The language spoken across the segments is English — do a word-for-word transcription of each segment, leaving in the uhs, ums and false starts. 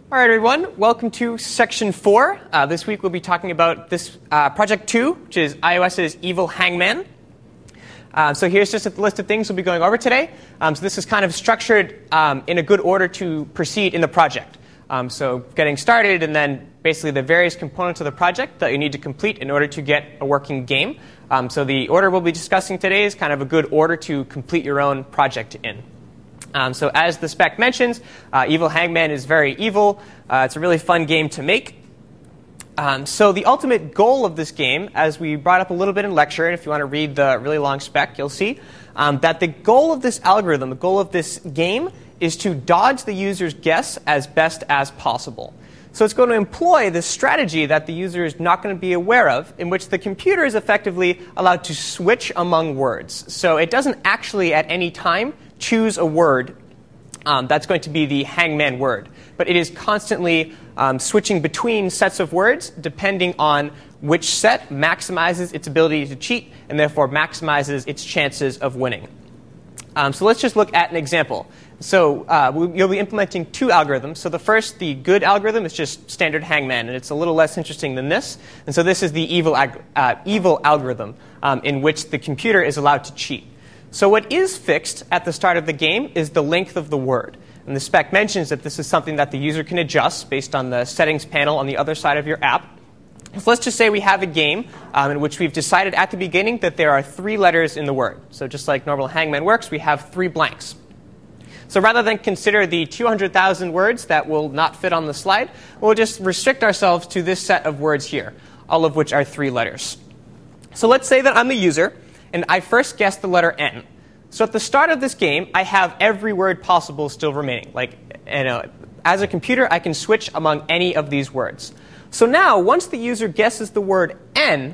All right, everyone. Welcome to section four. Uh, this week we'll be talking about this uh, project two, which is iOS's Evil Hangman. Uh, so here's just a list of things we'll be going over today. Um, so this is kind of structured um, in a good order to proceed in the project. Um, so getting started and then basically the various components of the project that you need to complete in order to get a working game. Um, so the order we'll be discussing today is kind of a good order to complete your own project in. Um, so as the spec mentions, uh, Evil Hangman is very evil. Uh, it's a really fun game to make. Um, so the ultimate goal of this game, as we brought up a little bit in lecture, and if you want to read the really long spec, you'll see, um, that the goal of this algorithm, the goal of this game, is to dodge the user's guess as best as possible. So it's going to employ this strategy that the user is not going to be aware of, in which the computer is effectively allowed to switch among words. So it doesn't actually at any time choose a word um, that's going to be the hangman word. But it is constantly um, switching between sets of words depending on which set maximizes its ability to cheat and therefore maximizes its chances of winning. Um, so let's just look at an example. So uh, we'll, you'll be implementing two algorithms. So the first, the good algorithm, is just standard hangman, and it's a little less interesting than this. And so this is the evil, ag- uh, evil algorithm um, in which the computer is allowed to cheat. So what is fixed at the start of the game is the length of the word. And the spec mentions that this is something that the user can adjust based on the settings panel on the other side of your app. So let's just say we have a game um, in which we've decided at the beginning that there are three letters in the word. So just like normal hangman works, we have three blanks. So rather than consider the two hundred thousand words that will not fit on the slide, we'll just restrict ourselves to this set of words here, all of which are three letters. So let's say that I'm the user, and I first guessed the letter N. So at the start of this game, I have every word possible still remaining. Like, you know, as a computer, I can switch among any of these words. So now, once the user guesses the word N,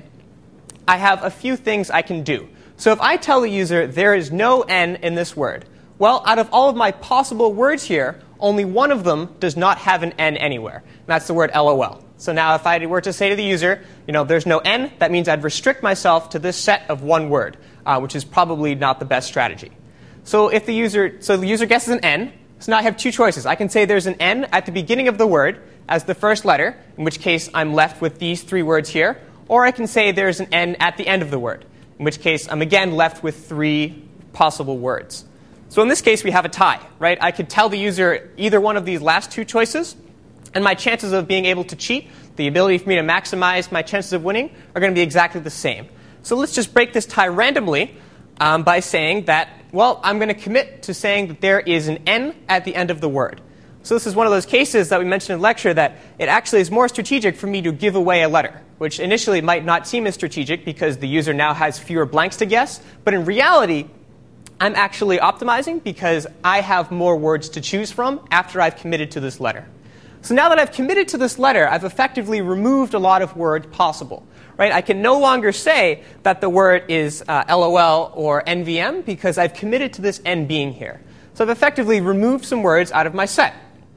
I have a few things I can do. So if I tell the user there is no N in this word, well, out of all of my possible words here, only one of them does not have an N anywhere. And that's the word LOL. So now if I were to say to the user, you know, there's no N, that means I'd restrict myself to this set of one word, uh, which is probably not the best strategy. So if the user, so the user guesses an N, so now I have two choices. I can say there's an N at the beginning of the word as the first letter, in which case I'm left with these three words here, or I can say there's an N at the end of the word, in which case I'm again left with three possible words. So in this case, we have a tie, right? I could tell the user either one of these last two choices, and my chances of being able to cheat, the ability for me to maximize my chances of winning, are going to be exactly the same. So let's just break this tie randomly um, by saying that, well, I'm going to commit to saying that there is an N at the end of the word. So this is one of those cases that we mentioned in lecture that it actually is more strategic for me to give away a letter, which initially might not seem as strategic because the user now has fewer blanks to guess. But in reality, I'm actually optimizing because I have more words to choose from after I've committed to this letter. So now that I've committed to this letter, I've effectively removed a lot of words possible. Right? I can no longer say that the word is uh, LOL or N V M because I've committed to this N being here. So I've effectively removed some words out of my set.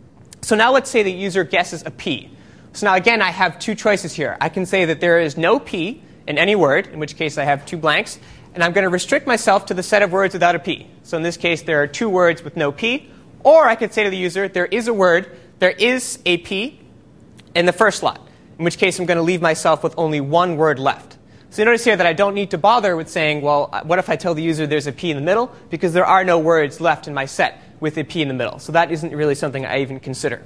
So now let's say the user guesses a P. So now again, I have two choices here. I can say that there is no P in any word, in which case I have two blanks, and I'm going to restrict myself to the set of words without a P. So in this case, there are two words with no P. Or I could say to the user, there is a word, there is a P in the first slot, in which case I'm going to leave myself with only one word left. So you notice here that I don't need to bother with saying, well, what if I tell the user there's a P in the middle? Because there are no words left in my set with a P in the middle. So that isn't really something I even consider.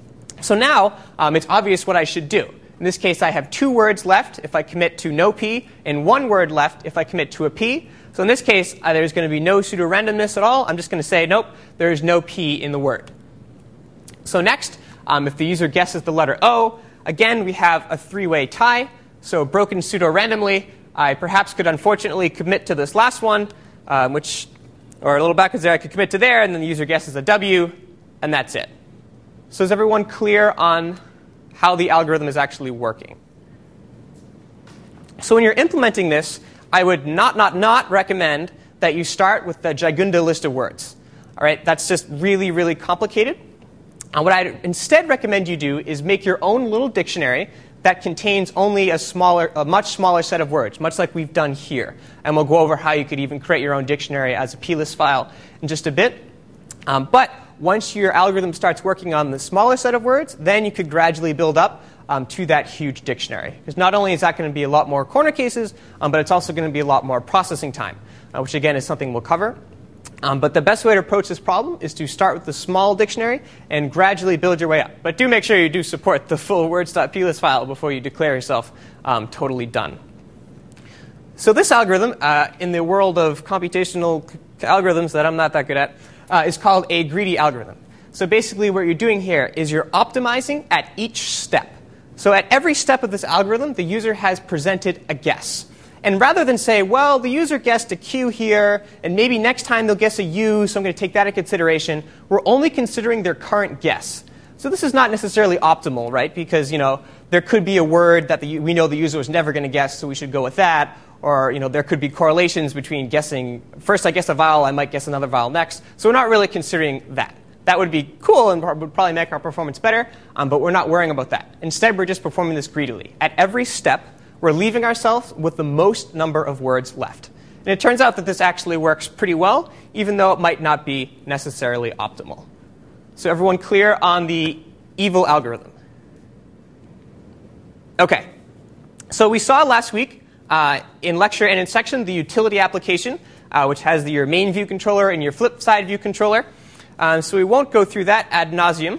So now um, it's obvious what I should do. In this case, I have two words left if I commit to no P, and one word left if I commit to a P. So in this case, uh, there's going to be no pseudo-randomness at all. I'm just going to say, nope, there is no P in the word. So next, um, if the user guesses the letter O, again, we have a three-way tie. So broken pseudo-randomly, I perhaps could unfortunately commit to this last one, um, which, or a little backwards there, I could commit to there, and then the user guesses a W, and that's it. So is everyone clear on how the algorithm is actually working? So when you're implementing this, I would not, not, not recommend that you start with the Jagunda list of words. All right, that's just really, really complicated. And what I'd instead recommend you do is make your own little dictionary that contains only a smaller, a much smaller set of words, much like we've done here. And we'll go over how you could even create your own dictionary as a plist file in just a bit. Um, but once your algorithm starts working on the smaller set of words, then you could gradually build up um, to that huge dictionary. Because not only is that going to be a lot more corner cases, um, but it's also going to be a lot more processing time, uh, which again is something we'll cover. Um, but the best way to approach this problem is to start with the small dictionary and gradually build your way up. But do make sure you do support the full words.plist file before you declare yourself um, totally done. So this algorithm, uh, in the world of computational algorithms that I'm not that good at, uh, is called a greedy algorithm. So basically what you're doing here is you're optimizing at each step. So at every step of this algorithm, the user has presented a guess. And rather than say, well, the user guessed a Q here, and maybe next time they'll guess a U, so I'm going to take that into consideration, we're only considering their current guess. So this is not necessarily optimal, right? Because, you know, there could be a word that the, we know the user was never going to guess, so we should go with that. Or, you know, there could be correlations between guessing, first I guess a vowel, I might guess another vowel next. So we're not really considering that. That would be cool and would probably make our performance better, um, but we're not worrying about that. Instead, we're just performing this greedily. At every step, we're leaving ourselves with the most number of words left. And it turns out that this actually works pretty well, even though it might not be necessarily optimal. So everyone clear on the evil algorithm? OK. So we saw last week uh, in lecture and in section the utility application, uh, which has the, your main view controller and your flip side view controller. Uh, so we won't go through that ad nauseum.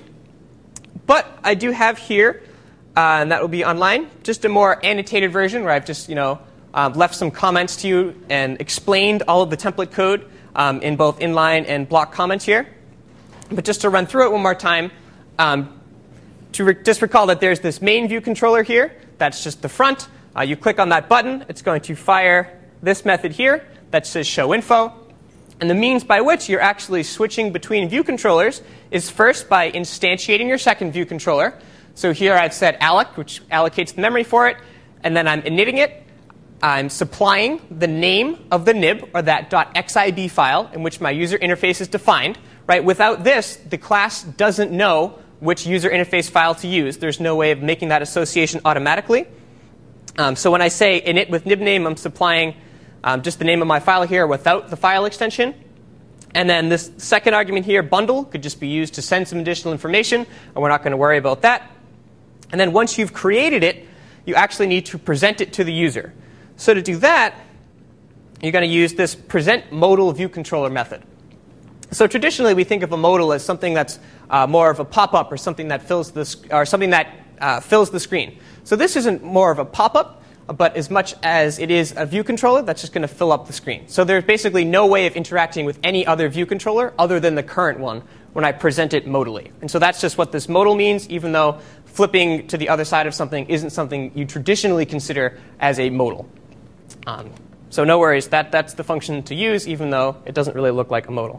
But I do have here, Uh, and that will be online, just a more annotated version where I've just, you know, uh, left some comments to you and explained all of the template code um, in both inline and block comments here. But just to run through it one more time, um, to re just recall that there's this main view controller here. That's just the front. Uh, you click on that button. It's going to fire this method here that says show info. And the means by which you're actually switching between view controllers is first by instantiating your second view controller. So here I've said alloc, which allocates the memory for it, and then I'm initting it. I'm supplying the name of the nib, or that .xib file in which my user interface is defined. Right? Without this, the class doesn't know which user interface file to use. There's no way of making that association automatically. Um, so when I say init with nib name, I'm supplying um, just the name of my file here without the file extension. And then this second argument here, bundle, could just be used to send some additional information, and we're not going to worry about that. And then once you've created it, you actually need to present it to the user. So to do that, you're going to use this present modal view controller method. So traditionally, we think of a modal as something that's uh, more of a pop-up or something that fills the or something that uh, fills the screen. So this isn't more of a pop-up, but as much as it is a view controller that's just going to fill up the screen. So there's basically no way of interacting with any other view controller other than the current one when I present it modally. And so that's just what this modal means, even though flipping to the other side of something isn't something you traditionally consider as a modal. Um, so no worries, that, that's the function to use, even though it doesn't really look like a modal.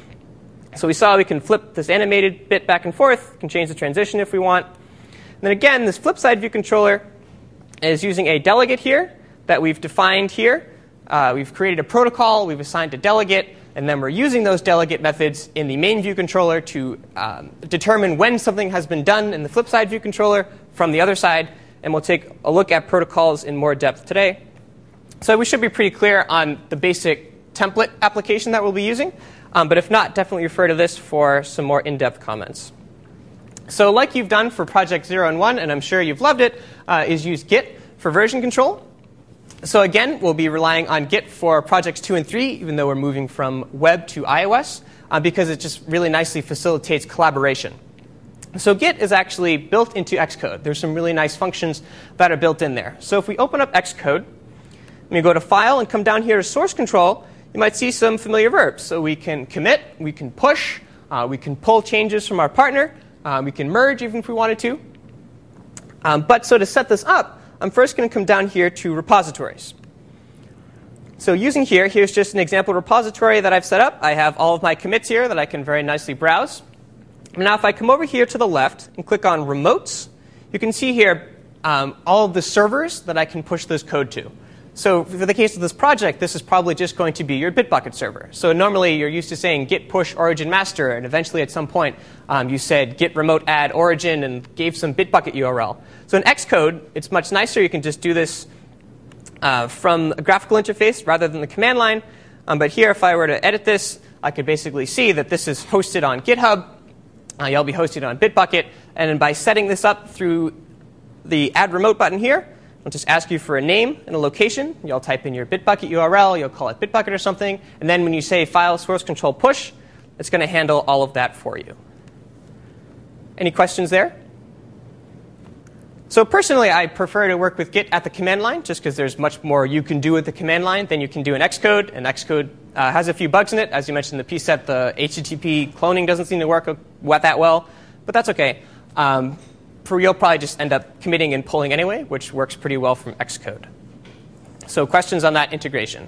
So we saw we can flip this animated bit back and forth, can change the transition if we want. And then again, this flip side view controller is using a delegate here that we've defined here. Uh, we've created a protocol, we've assigned a delegate, and then we're using those delegate methods in the main view controller to um, determine when something has been done in the flip side view controller from the other side. And we'll take a look at protocols in more depth today. So we should be pretty clear on the basic template application that we'll be using. Um, but if not, definitely refer to this for some more in-depth comments. So like you've done for project zero and one, and I'm sure you've loved it, uh, is use Git for version control. So again, we'll be relying on Git for projects two and three, even though we're moving from web to iOS, uh, because it just really nicely facilitates collaboration. So Git is actually built into Xcode. There's some really nice functions that are built in there. So if we open up Xcode, and we go to File and come down here to Source Control, you might see some familiar verbs. So we can commit, we can push, uh, we can pull changes from our partner, uh, we can merge even if we wanted to. Um, but so to set this up, I'm first going to come down here to repositories. So using here, here's just an example repository that I've set up. I have all of my commits here that I can very nicely browse. Now if I come over here to the left and click on remotes, you can see here um, all of the servers that I can push this code to. So for the case of this project, this is probably just going to be your Bitbucket server. So normally you're used to saying git push origin master, and eventually at some point um, you said git remote add origin and gave some Bitbucket U R L. So in Xcode, it's much nicer. You can just do this uh, from a graphical interface rather than the command line. Um, but here, if I were to edit this, I could basically see that this is hosted on GitHub. Uh, you'll be hosted on Bitbucket. And then by setting this up through the Add Remote button here, I'll just ask you for a name and a location. You'll type in your Bitbucket U R L. You'll call it Bitbucket or something. And then when you say file source control push, it's going to handle all of that for you. Any questions there? So personally, I prefer to work with Git at the command line, just because there's much more you can do with the command line than you can do in Xcode. And Xcode uh, has a few bugs in it. As you mentioned in the P SET, the H T T P cloning doesn't seem to work that well. But that's OK. Um, for you'll probably just end up committing and pulling anyway, which works pretty well from Xcode. So questions on that integration?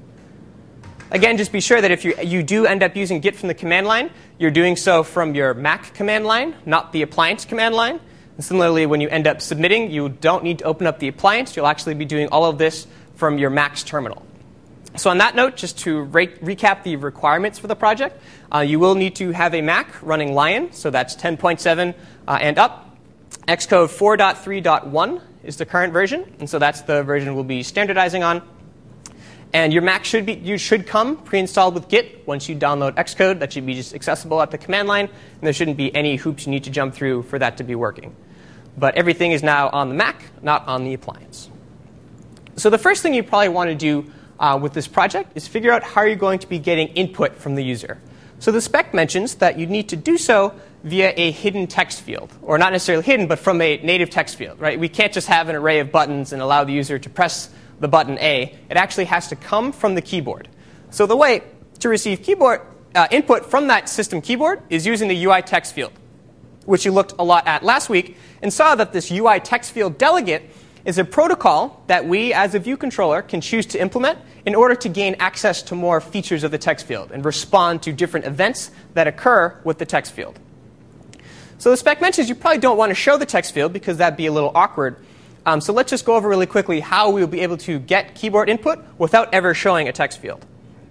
Again, just be sure that if you, you do end up using Git from the command line, you're doing so from your Mac command line, not the appliance command line. And similarly, when you end up submitting, you don't need to open up the appliance. You'll actually be doing all of this from your Mac's terminal. So on that note, just to re recap the requirements for the project, uh, you will need to have a Mac running Lion. So that's ten point seven uh, and up. Xcode four point three point one is the current version. And so that's the version we'll be standardizing on. And your Mac should be you should come pre-installed with Git once you download Xcode. That should be just accessible at the command line, and there shouldn't be any hoops you need to jump through for that to be working. But everything is now on the Mac, not on the appliance. So the first thing you probably want to do uh, with this project is figure out how you're going to be getting input from the user. So the spec mentions that you need to do so via a hidden text field, or not necessarily hidden, but from a native text field. Right? We can't just have an array of buttons and allow the user to press the button A. It actually has to come from the keyboard. So the way to receive keyboard uh, input from that system keyboard is using the U I text field, which you looked a lot at last week and saw that this U I text field delegate is a protocol that we, as a view controller, can choose to implement in order to gain access to more features of the text field and respond to different events that occur with the text field. So the spec mentions you probably don't want to show the text field because that'd be a little awkward. Um, so let's just go over really quickly how we'll be able to get keyboard input without ever showing a text field.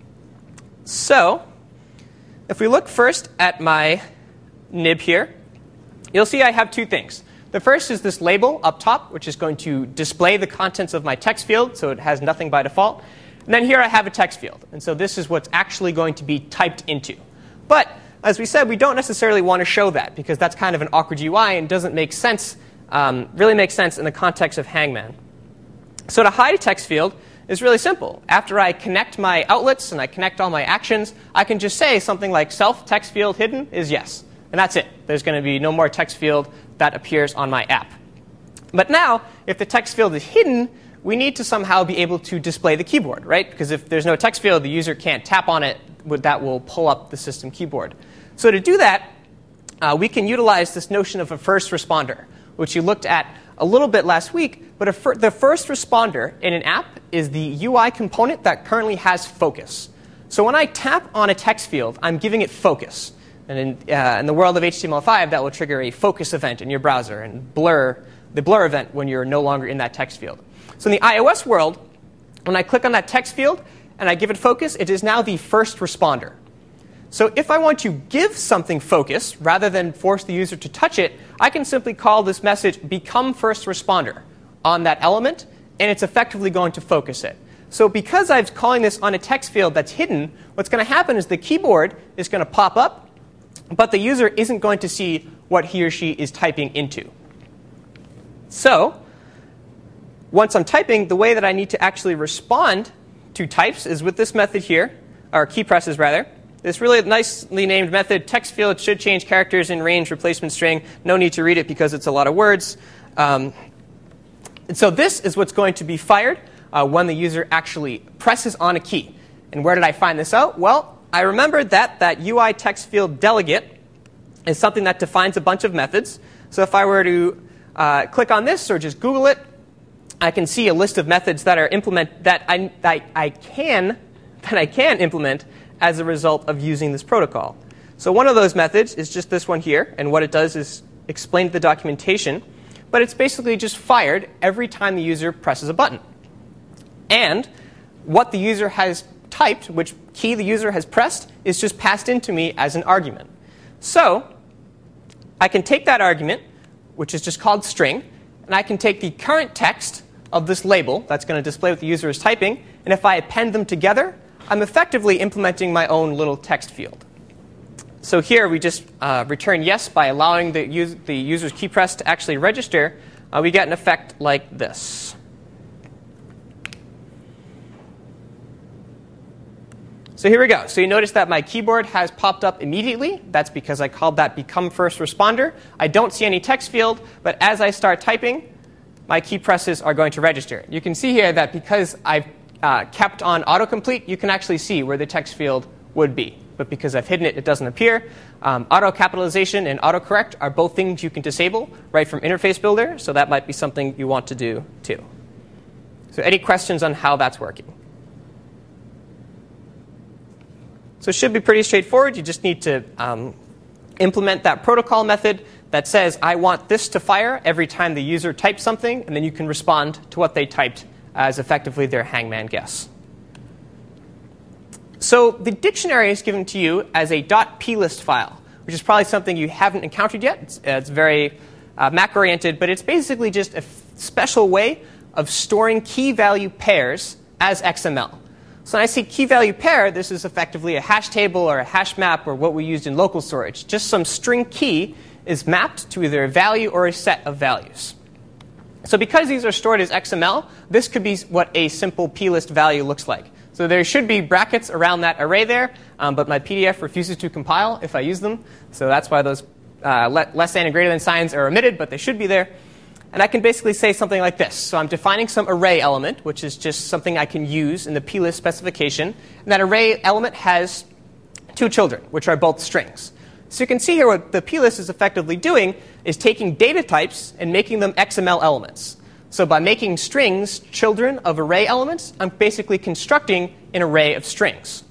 So if we look first at my nib here, you'll see I have two things. The first is this label up top, which is going to display the contents of my text field, so it has nothing by default. And then here I have a text field. And so this is what's actually going to be typed into. But as we said, we don't necessarily want to show that because that's kind of an awkward U I and doesn't make sense Um, really makes sense in the context of Hangman. So to hide a text field is really simple. After I connect my outlets and I connect all my actions, I can just say something like self text field hidden is yes. And that's it. There's going to be no more text field that appears on my app. But now, if the text field is hidden, we need to somehow be able to display the keyboard, right? Because if there's no text field, the user can't tap on it. That will pull up the system keyboard. So to do that, uh, we can utilize this notion of a first responder, which you looked at a little bit last week. But a fir the first responder in an app is the U I component that currently has focus. So when I tap on a text field, I'm giving it focus. And in, uh, in the world of H T M L five, that will trigger a focus event in your browser and blur the blur event when you're no longer in that text field. So in the iOS world, when I click on that text field and I give it focus, it is now the first responder. So if I want to give something focus, rather than force the user to touch it, I can simply call this message become first responder on that element, and it's effectively going to focus it. So because I'm calling this on a text field that's hidden, what's going to happen is the keyboard is going to pop up, but the user isn't going to see what he or she is typing into. So once I'm typing, the way that I need to actually respond to types is with this method here, or key presses rather. This really nicely named method, text field, should change characters in range replacement string. No need to read it because it's a lot of words. Um, and so this is what's going to be fired uh, when the user actually presses on a key. And where did I find this out? Well, I remembered that that U I text field delegate is something that defines a bunch of methods. So if I were to uh, click on this or just Google it, I can see a list of methods that are implement that I, that I can that I can implement as a result of using this protocol. So one of those methods is just this one here, and what it does is explain the documentation, but it's basically just fired every time the user presses a button. And what the user has typed, which key the user has pressed, is just passed into me as an argument. So I can take that argument, which is just called string, and I can take the current text of this label that's going to display what the user is typing, and if I append them together, I'm effectively implementing my own little text field. So here we just uh, return yes by allowing the, us the user's key press to actually register. Uh, we get an effect like this. So here we go. So you notice that my keyboard has popped up immediately. That's because I called that become first responder. I don't see any text field, but as I start typing, my key presses are going to register. You can see here that because I've uh, kept on autocomplete, you can actually see where the text field would be. But because I've hidden it, it doesn't appear. Um, auto capitalization and autocorrect are both things you can disable right from Interface Builder, so that might be something you want to do too. So any questions on how that's working? So it should be pretty straightforward. You just need to um, implement that protocol method that says, I want this to fire every time the user types something, and then you can respond to what they typed as effectively their hangman guess. So the dictionary is given to you as a .plist file, which is probably something you haven't encountered yet. It's, uh, it's very uh, Mac-oriented, but it's basically just a special way of storing key value pairs as X M L. So when I say key value pair, this is effectively a hash table or a hash map or what we used in local storage. Just some string key is mapped to either a value or a set of values. So because these are stored as X M L, this could be what a simple plist value looks like. So there should be brackets around that array there, um, but my P D F refuses to compile if I use them. So that's why those uh, less than and greater than signs are omitted, but they should be there. And I can basically say something like this. So I'm defining some array element, which is just something I can use in the plist specification. And that array element has two children, which are both strings. So you can see here what the plist is effectively doing is taking data types and making them X M L elements. So by making strings children of array elements, I'm basically constructing an array of strings.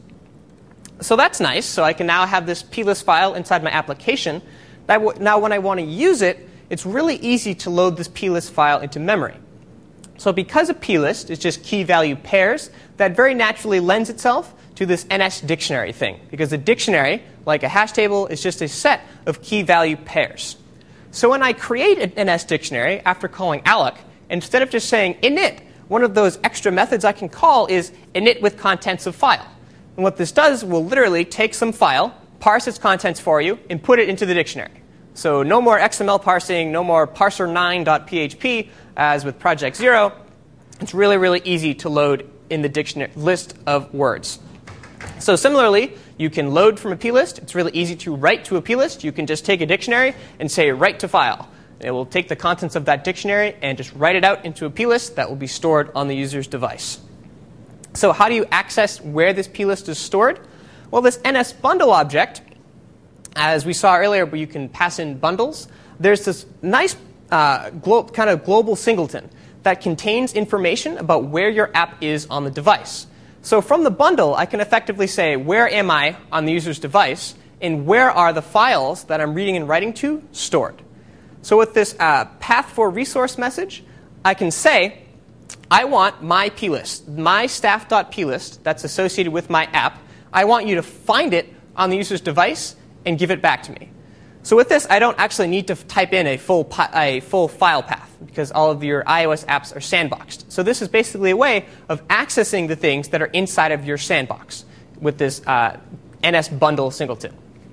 So that's nice. So I can now have this plist file inside my application. Now when I want to use it, it's really easy to load this plist file into memory. So because a plist is just key value pairs, that very naturally lends itself to this N S dictionary thing. Because a dictionary, like a hash table, is just a set of key value pairs. So when I create an N S dictionary after calling alloc, instead of just saying init, one of those extra methods I can call is init with contents of file. And what this does will literally take some file, parse its contents for you, and put it into the dictionary. So no more X M L parsing, no more parser nine dot P H P as with Project Zero. It's really, really easy to load in the dictionary list of words. So similarly, you can load from a plist. It's really easy to write to a plist. You can just take a dictionary and say write to file. It will take the contents of that dictionary and just write it out into a plist that will be stored on the user's device. So how do you access where this plist is stored? Well, this N S bundle object, as we saw earlier, where you can pass in bundles, there's this nice uh, kind of global singleton that contains information about where your app is on the device. So from the bundle, I can effectively say, where am I on the user's device, and where are the files that I'm reading and writing to stored? So with this uh, path for resource message, I can say, I want my plist, my staff.plist that's associated with my app. I want you to find it on the user's device and give it back to me. So with this, I don't actually need to type in a full, a full file path because all of your iOS apps are sandboxed. So this is basically a way of accessing the things that are inside of your sandbox with this uh, N S bundle singleton.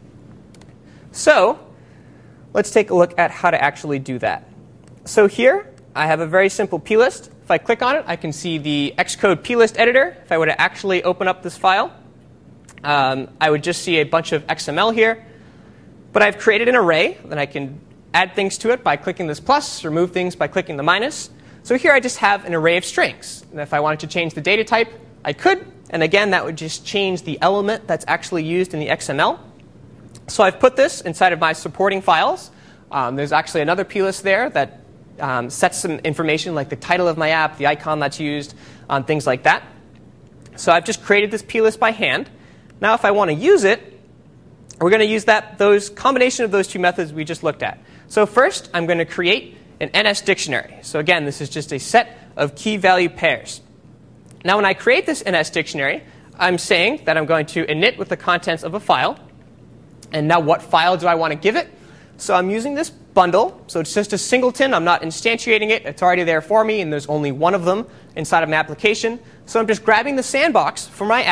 So let's take a look at how to actually do that. So here, I have a very simple plist. If I click on it, I can see the Xcode plist editor. If I were to actually open up this file, um, I would just see a bunch of X M L here. But I've created an array, then I can add things to it by clicking this plus, remove things by clicking the minus. So here I just have an array of strings. And if I wanted to change the data type, I could. And again, that would just change the element that's actually used in the X M L. So I've put this inside of my supporting files. Um, there's actually another plist there that um, sets some information like the title of my app, the icon that's used, um, things like that. So I've just created this plist by hand. Now if I want to use it, we're going to use that those combination of those two methods we just looked at. So first, I'm going to create an N S dictionary. So again, this is just a set of key value pairs. Now when I create this N S dictionary, I'm saying that I'm going to init with the contents of a file. And now what file do I want to give it? So I'm using this bundle. So it's just a singleton. I'm not instantiating it. It's already there for me, and there's only one of them inside of my application. So I'm just grabbing the sandbox for my app,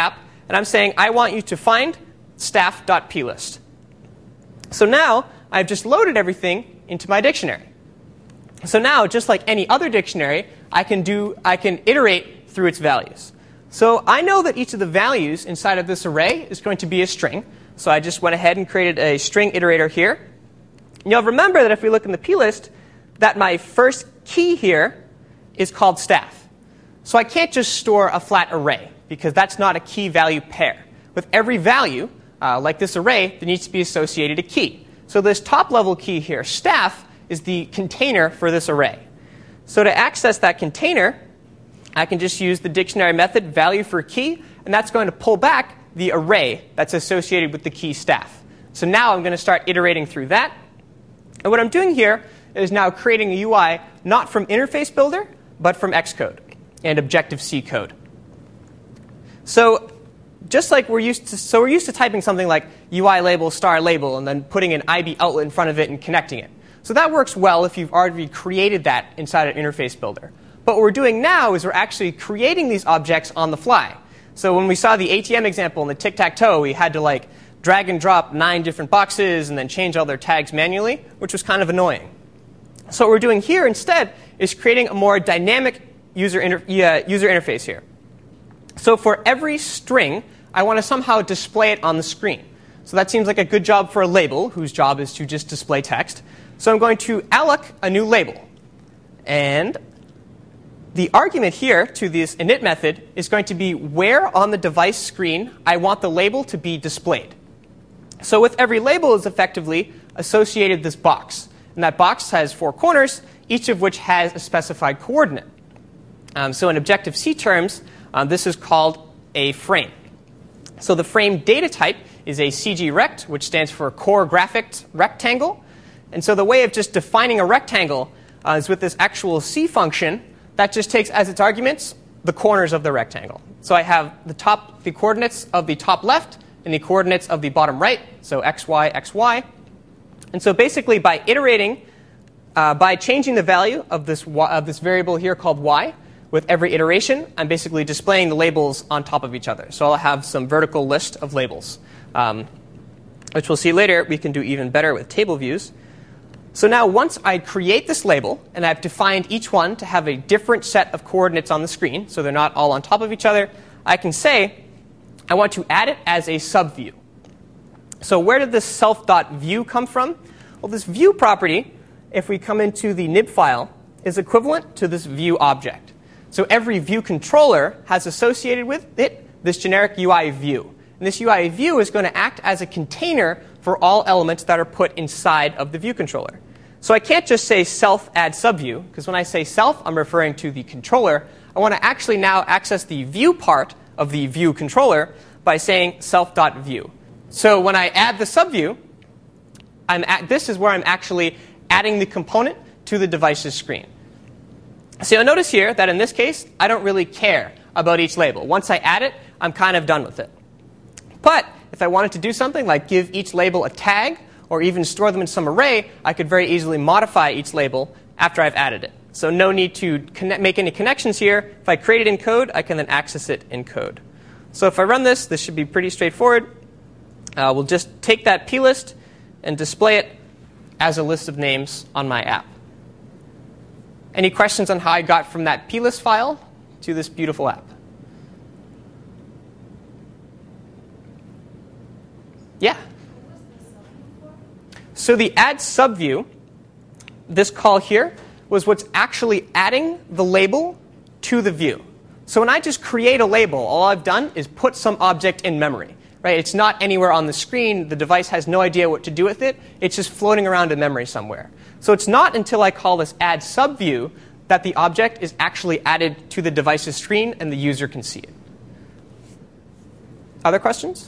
and I'm saying I want you to find staff.plist. So now I've just loaded everything into my dictionary. So now, just like any other dictionary, I can do I can iterate through its values. So I know that each of the values inside of this array is going to be a string. So I just went ahead and created a string iterator here. And you'll remember that if we look in the plist, that my first key here is called staff. So I can't just store a flat array, because that's not a key value pair. With every value, uh, like this array, there needs to be associated a key. So this top level key here, staff, is the container for this array. So to access that container, I can just use the dictionary method value for key, and that's going to pull back the array that's associated with the key staff. So now I'm going to start iterating through that. And what I'm doing here is now creating a U I not from Interface Builder, but from Xcode and Objective-C code. So just like we're used to, so we're used to typing something like U I label star label and then putting an I B outlet in front of it and connecting it. So that works well if you've already created that inside an Interface Builder. But what we're doing now is we're actually creating these objects on the fly. So when we saw the A T M example in the tic-tac-toe, we had to like drag and drop nine different boxes and then change all their tags manually, which was kind of annoying. So what we're doing here instead is creating a more dynamic user, inter uh, user interface here. So for every string, I want to somehow display it on the screen. So that seems like a good job for a label, whose job is to just display text. So I'm going to alloc a new label. And the argument here to this init method is going to be where on the device screen I want the label to be displayed. So with every label is effectively associated this box. And that box has four corners, each of which has a specified coordinate. Um, so in Objective-C terms, um, this is called a frame. So the frame data type is a C G rect, which stands for core graphics rectangle. And so the way of just defining a rectangle uh, is with this actual C function that just takes as its arguments the corners of the rectangle. So I have the top, the coordinates of the top left and the coordinates of the bottom right, so x, y, x, y. And so basically by iterating, uh, by changing the value of this, y, of this variable here called y, with every iteration, I'm basically displaying the labels on top of each other. So I'll have some vertical list of labels, um, which we'll see later we can do even better with table views. So now once I create this label, and I've defined each one to have a different set of coordinates on the screen, so they're not all on top of each other, I can say I want to add it as a subview. So where did this self.view come from? Well, this view property, if we come into the nib file, is equivalent to this view object. So every view controller has associated with it this generic U I view. And this U I view is going to act as a container for all elements that are put inside of the view controller. So I can't just say self add subview, because when I say self, I'm referring to the controller. I want to actually now access the view part of the view controller by saying self.view. So when I add the subview, I'm at, this is where I'm actually adding the component to the device's screen. So you'll notice here that in this case, I don't really care about each label. Once I add it, I'm kind of done with it. But if I wanted to do something like give each label a tag or even store them in some array, I could very easily modify each label after I've added it. So no need to connect, make any connections here. If I create it in code, I can then access it in code. So if I run this, this should be pretty straightforward. Uh, we'll just take that plist and display it as a list of names on my app. Any questions on how I got from that plist file to this beautiful app? Yeah? So the add subview, this call here, was what's actually adding the label to the view. So when I just create a label, all I've done is put some object in memory. Right? It's not anywhere on the screen. The device has no idea what to do with it. It's just floating around in memory somewhere. So it's not until I call this add subview that the object is actually added to the device's screen and the user can see it. Other questions?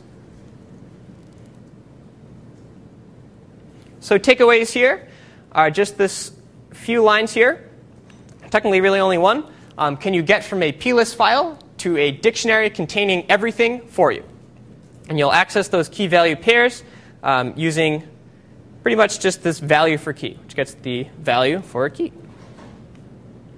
So takeaways here are just this few lines here. Technically, really only one. Um, can you get from a plist file to a dictionary containing everything for you? And you'll access those key value pairs um, using pretty much just this value for key, which gets the value for a key.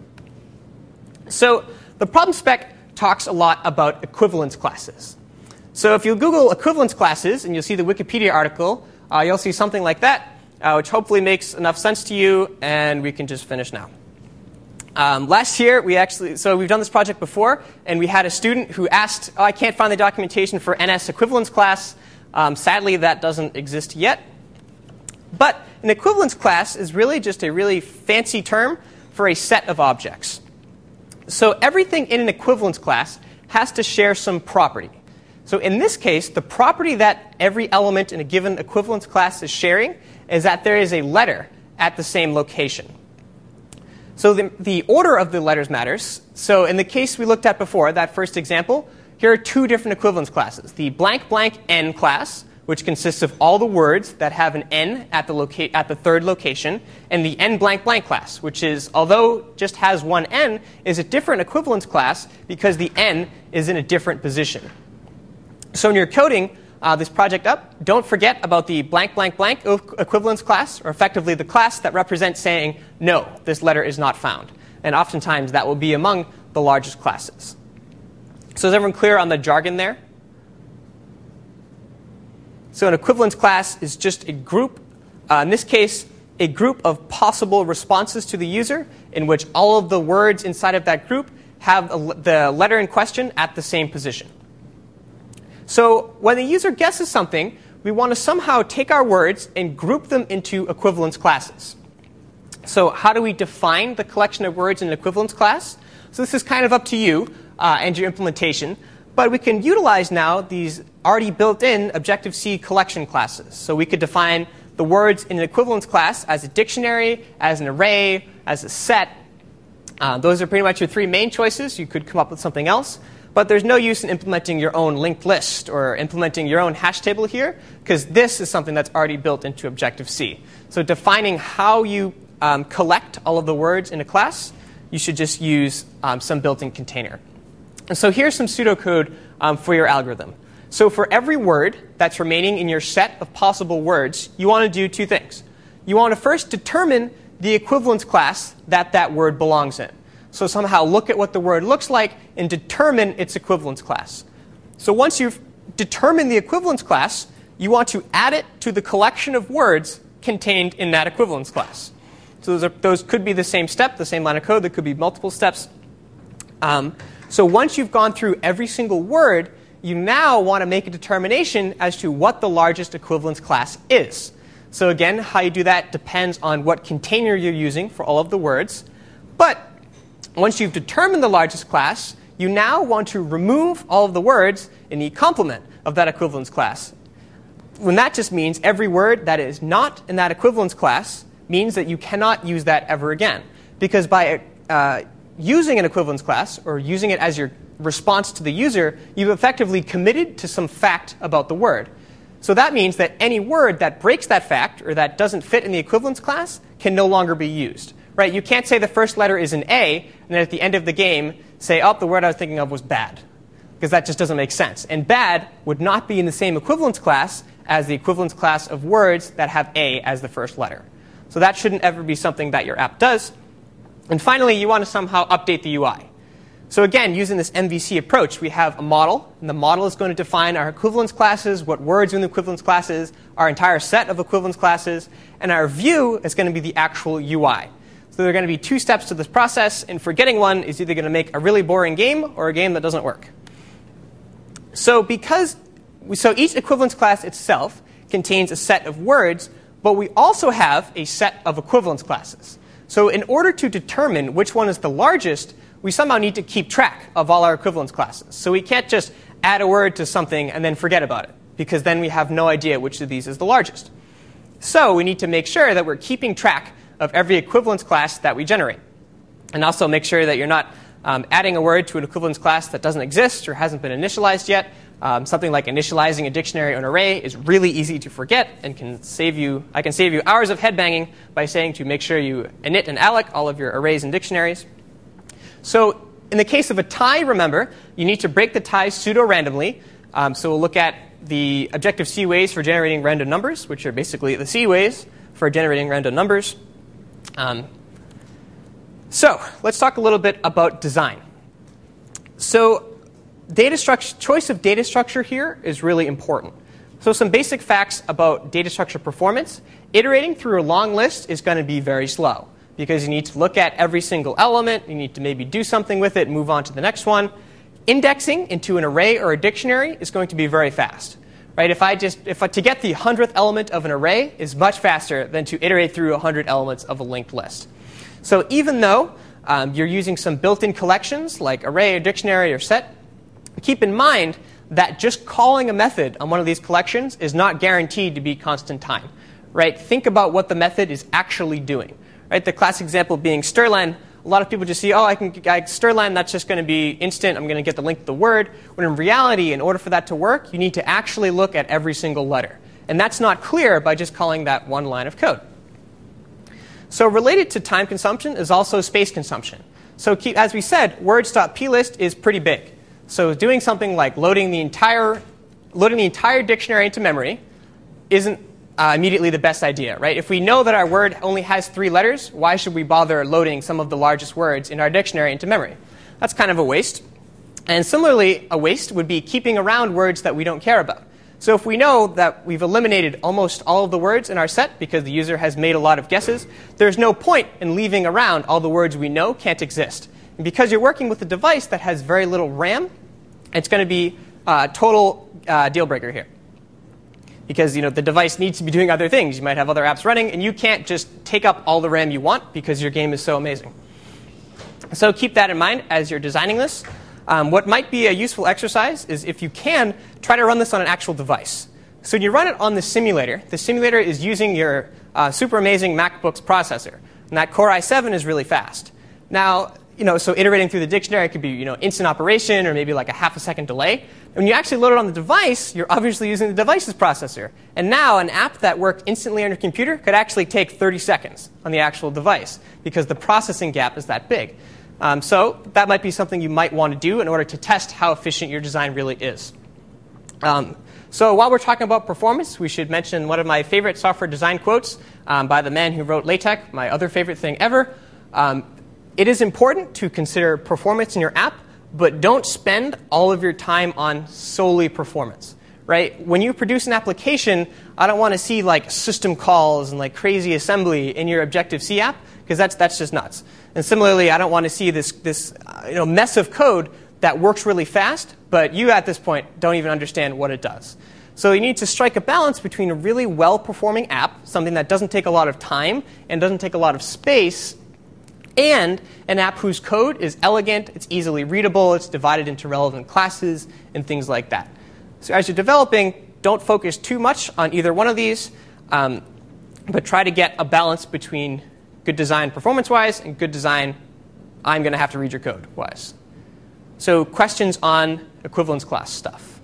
So the problem spec talks a lot about equivalence classes. So if you Google equivalence classes and you'll see the Wikipedia article, uh, you'll see something like that, uh, which hopefully makes enough sense to you, and we can just finish now. Um, last year, we actually, so we've done this project before, and we had a student who asked, oh, I can't find the documentation for N S equivalence class. Um, sadly, that doesn't exist yet. But an equivalence class is really just a really fancy term for a set of objects. So everything in an equivalence class has to share some property. So in this case, the property that every element in a given equivalence class is sharing is that there is a letter at the same location. So the, the order of the letters matters. So in the case we looked at before, that first example, here are two different equivalence classes. The blank blank n class, which consists of all the words that have an n at the, loca- at the third location, and the n blank blank class, which is, although just has one n, is a different equivalence class because the n is in a different position. So when you're coding uh, this project up, don't forget about the blank blank blank equivalence class, or effectively the class that represents saying, no, this letter is not found. And oftentimes that will be among the largest classes. So is everyone clear on the jargon there? So an equivalence class is just a group, uh, in this case, a group of possible responses to the user in which all of the words inside of that group have a, the letter in question at the same position. So when the user guesses something, we want to somehow take our words and group them into equivalence classes. So how do we define the collection of words in an equivalence class? So this is kind of up to you uh, and your implementation. But we can utilize now these already built-in Objective-C collection classes. So we could define the words in an equivalence class as a dictionary, as an array, as a set. Uh, those are pretty much your three main choices. You could come up with something else. But there's no use in implementing your own linked list or implementing your own hash table here, because this is something that's already built into Objective-C. So defining how you um, collect all of the words in a class, you should just use um, some built-in container. And so here's some pseudocode um, for your algorithm. So for every word that's remaining in your set of possible words, you want to do two things. You want to first determine the equivalence class that that word belongs in. So somehow look at what the word looks like and determine its equivalence class. So once you've determined the equivalence class, you want to add it to the collection of words contained in that equivalence class. So those, are, those could be the same step, the same line of code. There could be multiple steps. Um, so once you've gone through every single word, you now want to make a determination as to what the largest equivalence class is. So again, how you do that depends on what container you're using for all of the words. But once you've determined the largest class, you now want to remove all of the words in the complement of that equivalence class. When that just means every word that is not in that equivalence class means that you cannot use that ever again. Because by uh, using an equivalence class, or using it as your response to the user, you've effectively committed to some fact about the word. So that means that any word that breaks that fact, or that doesn't fit in the equivalence class, can no longer be used. Right? You can't say the first letter is an A, and then at the end of the game say, oh, the word I was thinking of was bad. Because that just doesn't make sense. And bad would not be in the same equivalence class as the equivalence class of words that have A as the first letter. So that shouldn't ever be something that your app does. And finally, you want to somehow update the U I. So again, using this M V C approach, we have a model. And the model is going to define our equivalence classes, what words are in the equivalence classes, our entire set of equivalence classes. And our view is going to be the actual U I. So there are going to be two steps to this process, and forgetting one is either going to make a really boring game or a game that doesn't work. So because we, so each equivalence class itself contains a set of words, but we also have a set of equivalence classes. So in order to determine which one is the largest, we somehow need to keep track of all our equivalence classes. So we can't just add a word to something and then forget about it, because then we have no idea which of these is the largest. So we need to make sure that we're keeping track of every equivalence class that we generate. And also make sure that you're not um, adding a word to an equivalence class that doesn't exist or hasn't been initialized yet. Um, something like initializing a dictionary or an array is really easy to forget and can save you, I can save you hours of headbanging by saying to make sure you init and alloc all of your arrays and dictionaries. So in the case of a tie, remember, you need to break the ties pseudo-randomly. Um, so we'll look at the Objective-C ways for generating random numbers, which are basically the C ways for generating random numbers. Um, so let's talk a little bit about design. So data structure, choice of data structure here is really important. So some basic facts about data structure performance. Iterating through a long list is going to be very slow because you need to look at every single element. You need to maybe do something with it and move on to the next one. Indexing into an array or a dictionary is going to be very fast. Right? If I just, if I, to get the hundredth element of an array is much faster than to iterate through one hundred elements of a linked list. So even though um, you're using some built-in collections like array or dictionary or set, keep in mind that just calling a method on one of these collections is not guaranteed to be constant time. Right? Think about what the method is actually doing. Right? The classic example being strlen. A lot of people just see, oh, I can I, strlen, that's just going to be instant. I'm going to get the link to the word. When in reality, in order for that to work, you need to actually look at every single letter. And that's not clear by just calling that one line of code. So related to time consumption is also space consumption. So keep, as we said, words.plist is pretty big. So doing something like loading the entire, loading the entire dictionary into memory isn't uh, immediately the best idea, right? If we know that our word only has three letters, why should we bother loading some of the largest words in our dictionary into memory? That's kind of a waste. And similarly, a waste would be keeping around words that we don't care about. So if we know that we've eliminated almost all of the words in our set because the user has made a lot of guesses, there's no point in leaving around all the words we know can't exist. And because you're working with a device that has very little RAM, it's going to be a total uh, deal breaker here. Because you know, the device needs to be doing other things. You might have other apps running, and you can't just take up all the RAM you want because your game is so amazing. So keep that in mind as you're designing this. Um, what might be a useful exercise is if you can, try to run this on an actual device. So when you run it on the simulator, the simulator is using your uh, super amazing MacBook's processor. And that Core i seven is really fast. Now, you know, so iterating through the dictionary could be, you know, instant operation or maybe like a half a second delay. When you actually load it on the device, you're obviously using the device's processor. And now an app that worked instantly on your computer could actually take thirty seconds on the actual device because the processing gap is that big. Um, so that might be something you might want to do in order to test how efficient your design really is. Um, so while we're talking about performance, we should mention one of my favorite software design quotes um, by the man who wrote LaTeX, my other favorite thing ever. Um, it is important to consider performance in your app, but don't spend all of your time on solely performance. Right? When you produce an application, I don't want to see like system calls and like crazy assembly in your Objective-C app, because that's that's just nuts. And similarly, I don't want to see this this uh, you know mess of code that works really fast, but you at this point don't even understand what it does. So you need to strike a balance between a really well-performing app, something that doesn't take a lot of time and doesn't take a lot of space, and an app whose code is elegant, it's easily readable, it's divided into relevant classes, and things like that. So as you're developing, don't focus too much on either one of these, um, but try to get a balance between good design performance-wise and good design I'm going to have to read your code-wise. So questions on equivalence class stuff?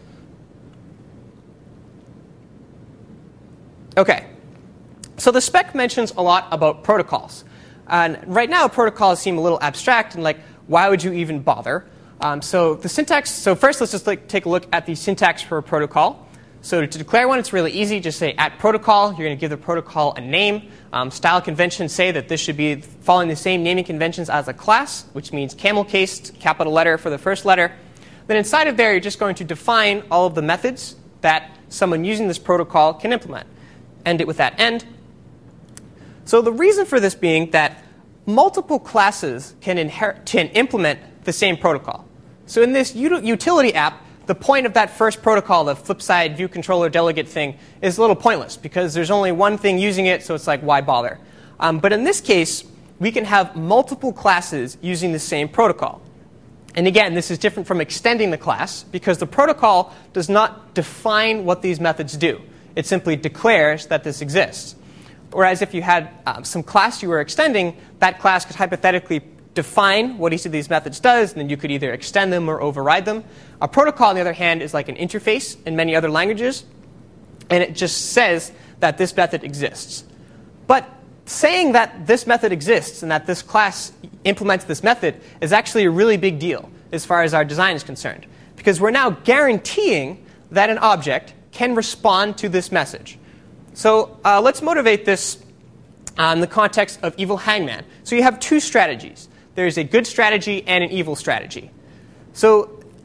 OK. So the spec mentions a lot about protocols. And right now, protocols seem a little abstract and like, why would you even bother? Um, so the syntax. So first, let's just like, take a look at the syntax for a protocol. So to declare one, it's really easy. Just say at protocol. You're going to give the protocol a name. Um, style conventions say that this should be following the same naming conventions as a class, which means camel-cased, capital letter for the first letter. Then inside of there, you're just going to define all of the methods that someone using this protocol can implement. End it with that end. So the reason for this being that multiple classes can, inherit, can implement the same protocol. So in this util- utility app, the point of that first protocol, the flip-side view controller delegate thing, is a little pointless because there's only one thing using it, so it's like, why bother? Um, but in this case, we can have multiple classes using the same protocol. And again, this is different from extending the class because the protocol does not define what these methods do. It simply declares that this exists. Whereas if you had um, some class you were extending, that class could hypothetically define what each of these methods does, and then you could either extend them or override them. A protocol, on the other hand, is like an interface in many other languages, and it just says that this method exists. But saying that this method exists and that this class implements this method is actually a really big deal as far as our design is concerned, because we're now guaranteeing that an object can respond to this message. So uh, let's motivate this uh, in the context of Evil Hangman. So you have two strategies. There's a good strategy and an evil strategy. So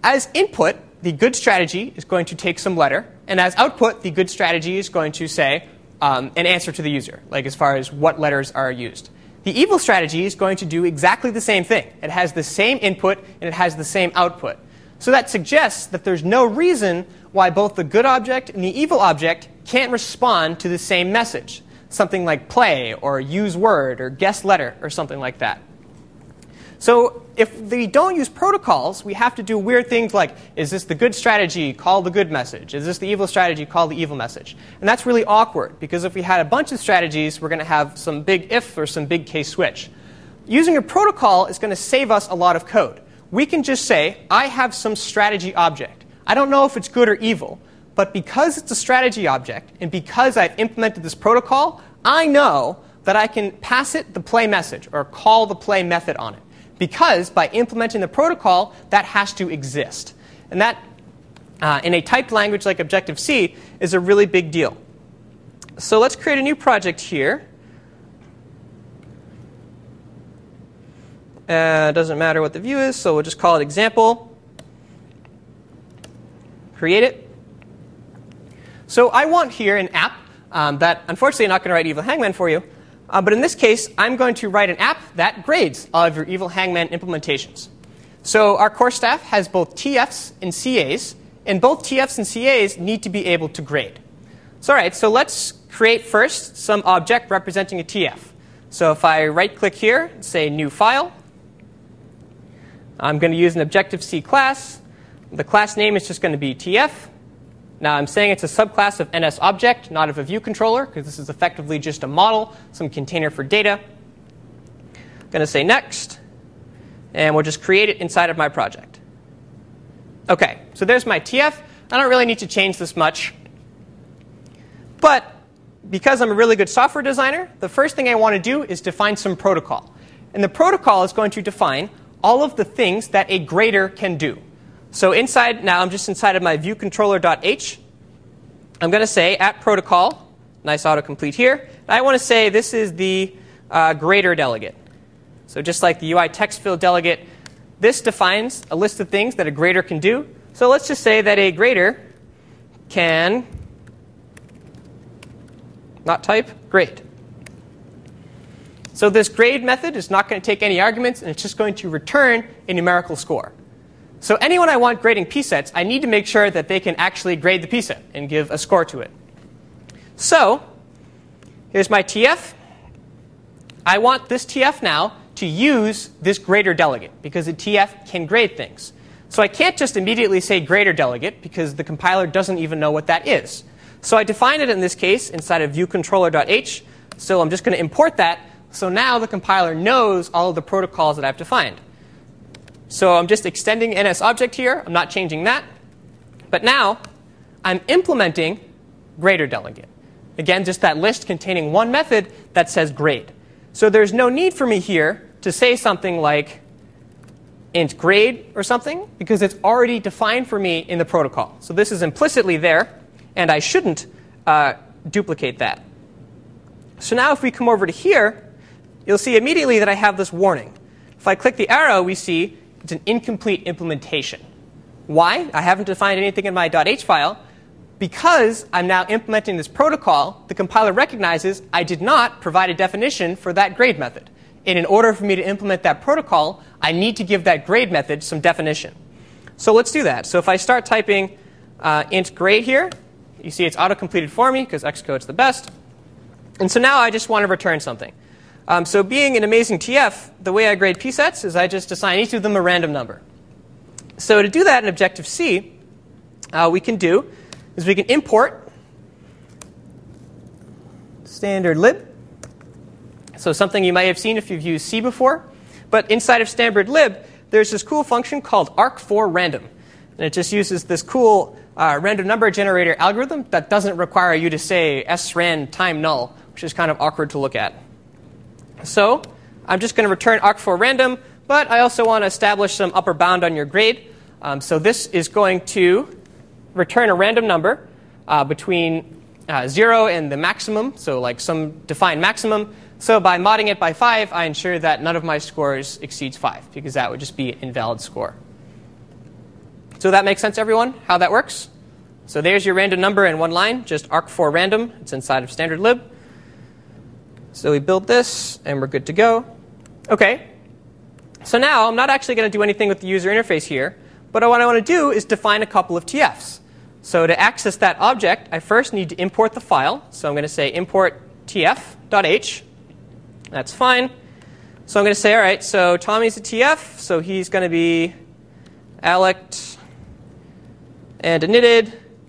as input, the good strategy is going to take some letter, and as output, the good strategy is going to say um, an answer to the user, like as far as what letters are used. The evil strategy is going to do exactly the same thing. It has the same input, and it has the same output. So that suggests that there's no reason why both the good object and the evil object can't respond to the same message, something like play or use word or guess letter or something like that. So if we don't use protocols, we have to do weird things like, is this the good strategy? Call the good message. Is this the evil strategy? Call the evil message. And that's really awkward, because if we had a bunch of strategies, we're going to have some big if or some big case switch. Using a protocol is going to save us a lot of code. We can just say, I have some strategy object. I don't know if it's good or evil, but because it's a strategy object, and because I've implemented this protocol, I know that I can pass it the play message, or call the play method on it. Because by implementing the protocol, that has to exist. And that, uh, in a typed language like Objective-C, is a really big deal. So let's create a new project here. Uh, doesn't matter what the view is, so we'll just call it example. Create it. So I want here an app um, that, unfortunately, I'm not going to write Evil Hangman for you. Uh, but in this case, I'm going to write an app that grades all of your Evil Hangman implementations. So our course staff has both T Fs and C As, and both T Fs and C As need to be able to grade. So all right, so let's create first some object representing a T F. So if I right-click here and say New File, I'm going to use an Objective-C class. The class name is just going to be T F. Now, I'm saying it's a subclass of N S object, not of a view controller, because this is effectively just a model, some container for data. I'm going to say next, and we'll just create it inside of my project. OK, so there's my T F. I don't really need to change this much. But because I'm a really good software designer, the first thing I want to do is define some protocol. And the protocol is going to define all of the things that a grader can do. So inside, now I'm just inside of my viewcontroller.h. I'm going to say at protocol, nice autocomplete here. And I want to say this is the uh, grader delegate. So just like the U I text field delegate, this defines a list of things that a grader can do. So let's just say that a grader can not type grade. So this grade method is not going to take any arguments, and it's just going to return a numerical score. So anyone I want grading p-sets, I need to make sure that they can actually grade the p-set and give a score to it. So here's my T F. I want this T F now to use this grader delegate, because a T F can grade things. So I can't just immediately say grader delegate, because the compiler doesn't even know what that is. So I define it in this case inside of viewcontroller.h. So I'm just going to import that. So now the compiler knows all of the protocols that I've defined. So I'm just extending N S object here. I'm not changing that. But now I'm implementing grader delegate. Again, just that list containing one method that says grade. So there's no need for me here to say something like int grade or something, because it's already defined for me in the protocol. So this is implicitly there, and I shouldn't uh, duplicate that. So now if we come over to here, you'll see immediately that I have this warning. If I click the arrow, we see it's an incomplete implementation. Why? I haven't defined anything in my .h file. Because I'm now implementing this protocol, the compiler recognizes I did not provide a definition for that grade method. And in order for me to implement that protocol, I need to give that grade method some definition. So let's do that. So if I start typing uh, int grade here, you see it's auto-completed for me, because Xcode's the best. And so now I just want to return something. Um, so being an amazing T F, the way I grade p-sets is I just assign each of them a random number. So to do that in Objective-C, uh, we can do is we can import standard lib. So something you might have seen if you've used C before. But inside of standard lib, there's this cool function called arc for random. And it just uses this cool uh, random number generator algorithm that doesn't require you to say sran time null, which is kind of awkward to look at. So I'm just going to return arc for random, but I also want to establish some upper bound on your grade. Um, so this is going to return a random number uh, between uh, zero and the maximum, so like some defined maximum. So by modding it by five, I ensure that none of my scores exceeds five, because that would just be an invalid score. So that makes sense, everyone, how that works? So there's your random number in one line, just arc for random. It's inside of standard lib. So we build this, and we're good to go. OK. So now I'm not actually going to do anything with the user interface here. But what I want to do is define a couple of T Fs. So to access that object, I first need to import the file. So I'm going to say import tf.h. That's fine. So I'm going to say, all right, so Tommy's a T F. So he's going to be alect and initted.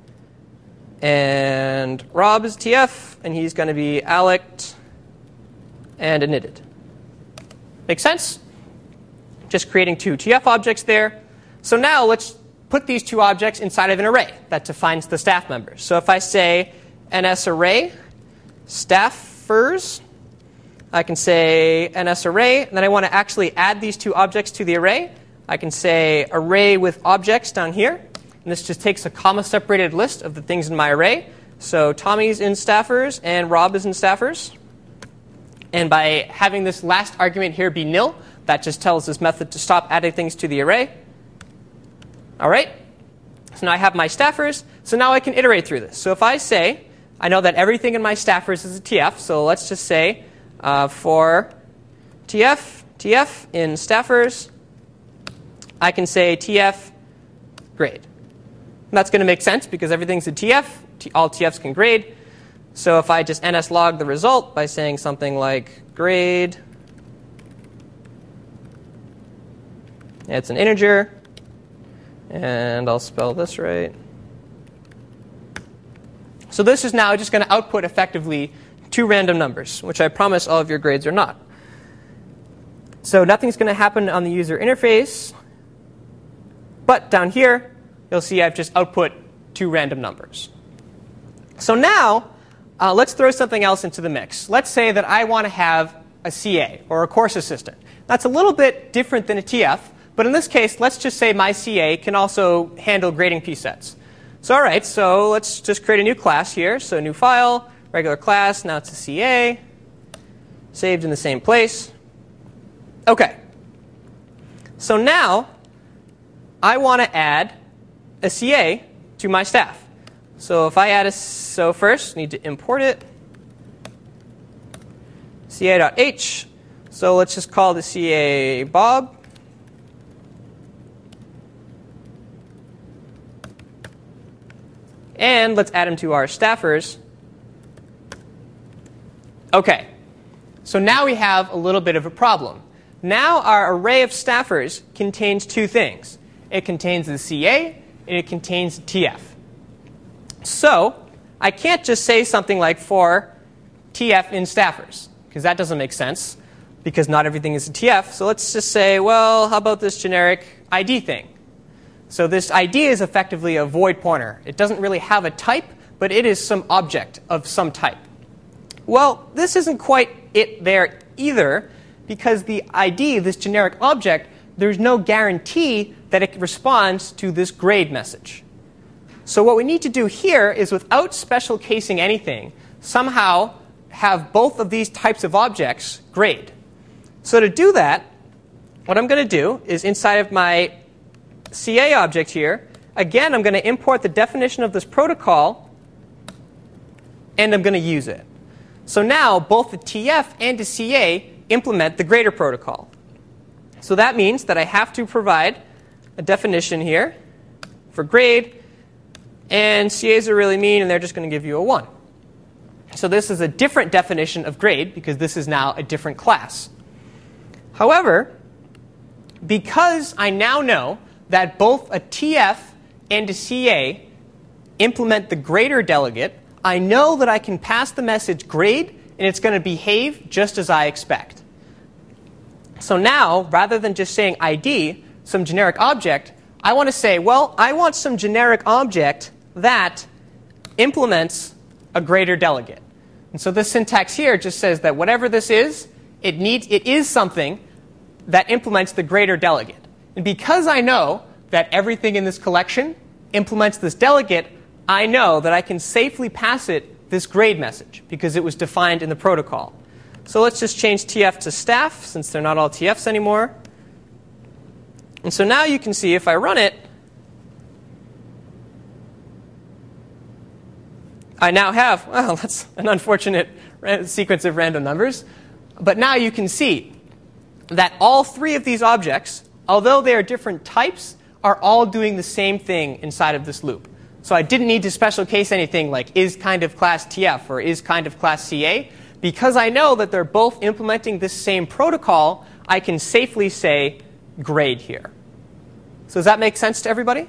And Rob is T F, and he's going to be alect and initted. Make sense? Just creating two T F objects there. So now let's put these two objects inside of an array that defines the staff members. So if I say nsArray staffers, I can say nsArray, and then I want to actually add these two objects to the array. I can say array with objects down here. And this just takes a comma-separated list of the things in my array. So Tommy's in staffers, and Rob is in staffers. And by having this last argument here be nil, that just tells this method to stop adding things to the array. All right. So now I have my staffers. So now I can iterate through this. So if I say, I know that everything in my staffers is a T F. So let's just say uh, for T F, T F in staffers, I can say T F grade. And that's going to make sense because everything's a T F. T- all T Fs can grade. So if I just nslog the result by saying something like grade, it's an integer, and I'll spell this right. So this is now just going to output effectively two random numbers, which I promise all of your grades are not. So nothing's going to happen on the user interface. But down here, you'll see I've just output two random numbers. So now, uh, let's throw something else into the mix. Let's say that I want to have a C A, or a course assistant. That's a little bit different than a T F. But in this case, let's just say my C A can also handle grading P sets. So all right, so let's just create a new class here. So new file, regular class. Now it's a C A, saved in the same place. OK. So now I want to add a C A to my staff. So if I add a, so first, need to import it. C A.h. So let's just call the C A Bob. And let's add him to our staffers. OK. So now we have a little bit of a problem. Now our array of staffers contains two things. It contains the C A, and it contains the T F. So I can't just say something like for T F in staffers, because that doesn't make sense, because not everything is a T F. So let's just say, well, how about this generic I D thing? So this I D is effectively a void pointer. It doesn't really have a type, but it is some object of some type. Well, this isn't quite it there either, because the I D, this generic object, there's no guarantee that it responds to this grade message. So what we need to do here is, without special casing anything, somehow have both of these types of objects grade. So to do that, what I'm going to do is inside of my C A object here, again, I'm going to import the definition of this protocol, and I'm going to use it. So now both the T F and the C A implement the grader protocol. So that means that I have to provide a definition here for grade, and C As are really mean, and they're just going to give you a one. So this is a different definition of grade, because this is now a different class. However, because I now know that both a T F and a C A implement the grader delegate, I know that I can pass the message grade, and it's going to behave just as I expect. So now, rather than just saying I D, some generic object, I want to say, well, I want some generic object that implements a grader delegate. And so this syntax here just says that whatever this is, it needs, it is something that implements the grader delegate. And because I know that everything in this collection implements this delegate, I know that I can safely pass it this grade message, because it was defined in the protocol. So let's just change T F to staff, since they're not all T Fs anymore. And so now you can see if I run it, I now have, well, that's an unfortunate sequence of random numbers. But now you can see that all three of these objects, although they are different types, are all doing the same thing inside of this loop. So I didn't need to special case anything like is kind of class T F or is kind of class C A. Because I know that they're both implementing this same protocol, I can safely say grade here. So does that make sense to everybody?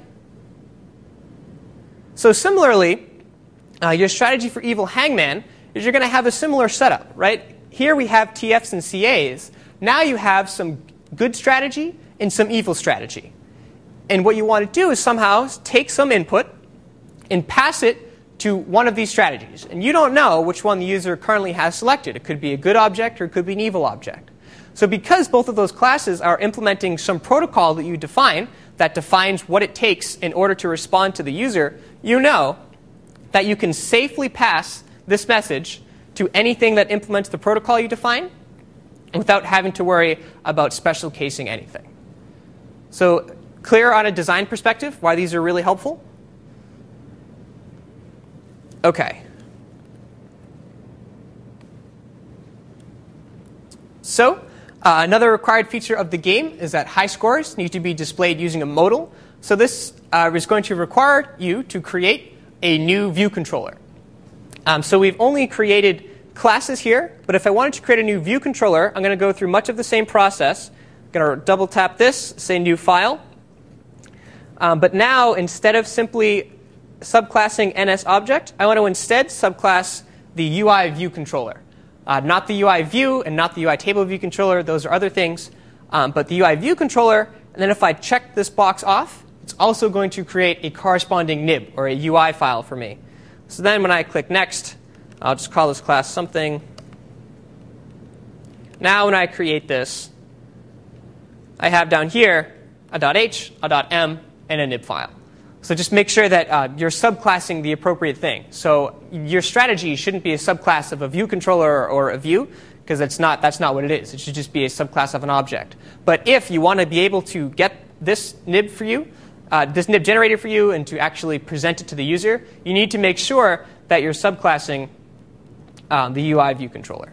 So similarly, uh, your strategy for evil hangman is you're going to have a similar setup, right? Here we have T Fs and C As. Now you have some good strategy and some evil strategy. And what you want to do is somehow take some input and pass it to one of these strategies. And you don't know which one the user currently has selected. It could be a good object or it could be an evil object. So because both of those classes are implementing some protocol that you define that defines what it takes in order to respond to the user, you know that you can safely pass this message to anything that implements the protocol you define without having to worry about special casing anything. So clear on a design perspective why these are really helpful? OK. So uh, another required feature of the game is that high scores need to be displayed using a modal. So this uh, is going to require you to create a new view controller. Um, so we've only created classes here. But if I wanted to create a new view controller, I'm going to go through much of the same process. I'm going to double tap this, say new file. Um, but now, instead of simply subclassing NSObject, I want to instead subclass the U I view controller. Uh, not the U I view and not the U I table view controller. Those are other things. Um, but the U I view controller, and then if I check this box off, it's also going to create a corresponding nib, or a U I file for me. So then when I click next, I'll just call this class something. Now when I create this, I have down here a .h, a .m, and a nib file. So just make sure that uh, you're subclassing the appropriate thing. So your strategy shouldn't be a subclass of a view controller or a view, because that's not, that's not what it is. It should just be a subclass of an object. But if you want to be able to get this nib for you, uh, this nib generated for you, and to actually present it to the user, you need to make sure that you're subclassing um, the U I view controller.